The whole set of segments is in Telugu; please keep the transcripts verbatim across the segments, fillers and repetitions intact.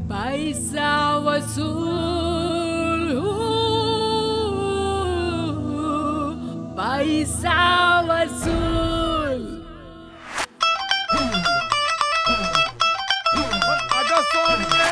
पैसा वसूल पैसा वसूल आजा सोनिए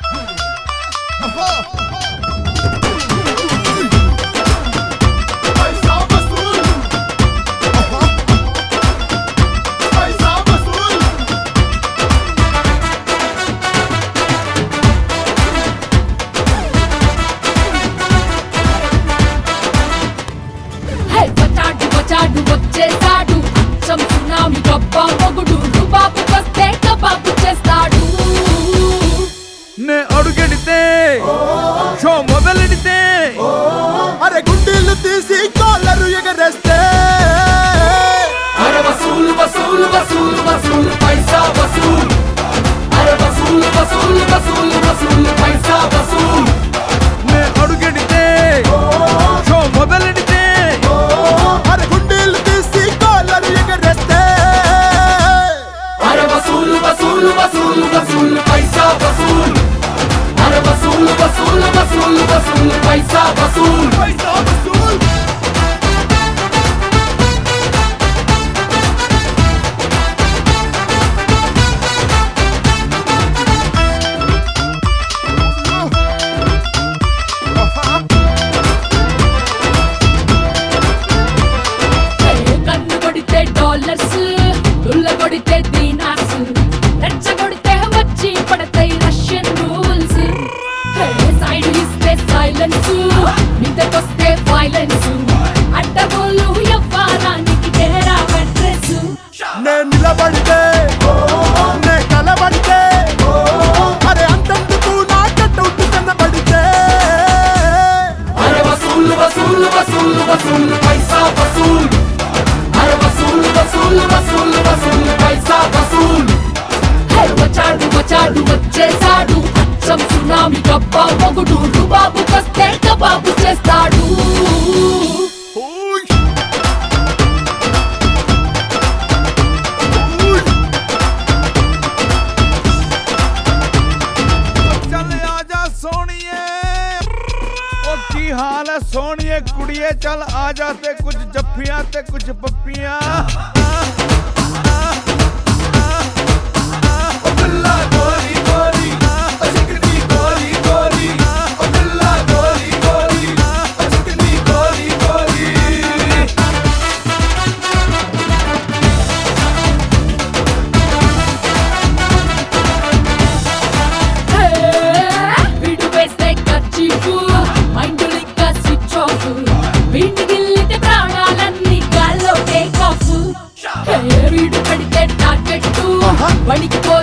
చాడు వచ్చేసాడు అచ్చం సునామీ గబ్బా మొగుడు రుబాబు వస్తే కబాబు చేస్తాడు నే అడుగెడితే షో మొదలెడితే అరే గుండీలు తీసి కాలరు ఎగరేస్తే అరే వసూలు వసూలు వసూలు వసూలు పైసా వసూలు అరే వసూలు వసూలు వసూలు వసూలు పైసా వసూలు నే అడుగెడితే షో మొదలెడితే అరే గుండీలు తీసి కాలరు ఎగరేస్తే అరే వసూలు వసూలు వసూలు వసూలు పైసా వసూలు అరే వసూలు వసూలు వసూలు వసూలు పైసా వసూలు పైసా వసూల్ కన్ను కొడితే డాలర్స్ దుల్ల కొడితే దీనార్స్ రెచ్చ కొడితే వచ్చి పడతాయి రష్యన్ రూల్స్ సైడ్ ఇస్తే సైలెన్స్ నిద్దకొస్తే వైలెన్స్ అడ్డగోలు ఎవ్వరానికి తేరా అడ్రస్ నే నిలబడితే నే కలబడితే అరే అంతందుకు నా కట్టౌట్ కనబడితే అరే వసూలు వసూలు వసూలు వసూలు పైసా వసూలు అరే వసూలు వసూలు వసూలు వసూలు పైసా వసూలు వచ్చాడు వచ్చాడు వచ్చేసాడు అచ్చం సునామీ గబ్బా మొగుడు రుబాబు వస్తే కబాబు చేస్తాడు ఓయ్ चल आजा सोनिए ओ की हाल है सोनिए कुड़िए चल आजा ते कुछ जफ्फियां ते कुछ पप्पियां వీడు వేస్తే ఖర్చీఫ్ మైండ్ లింక స్విచ్ ఆఫ్ వీడిని గిల్లితే ప్రాణాలన్నీ గాల్లో టేక్ ఆఫ్ వీడు పడితే టార్గెట్ వణికిపో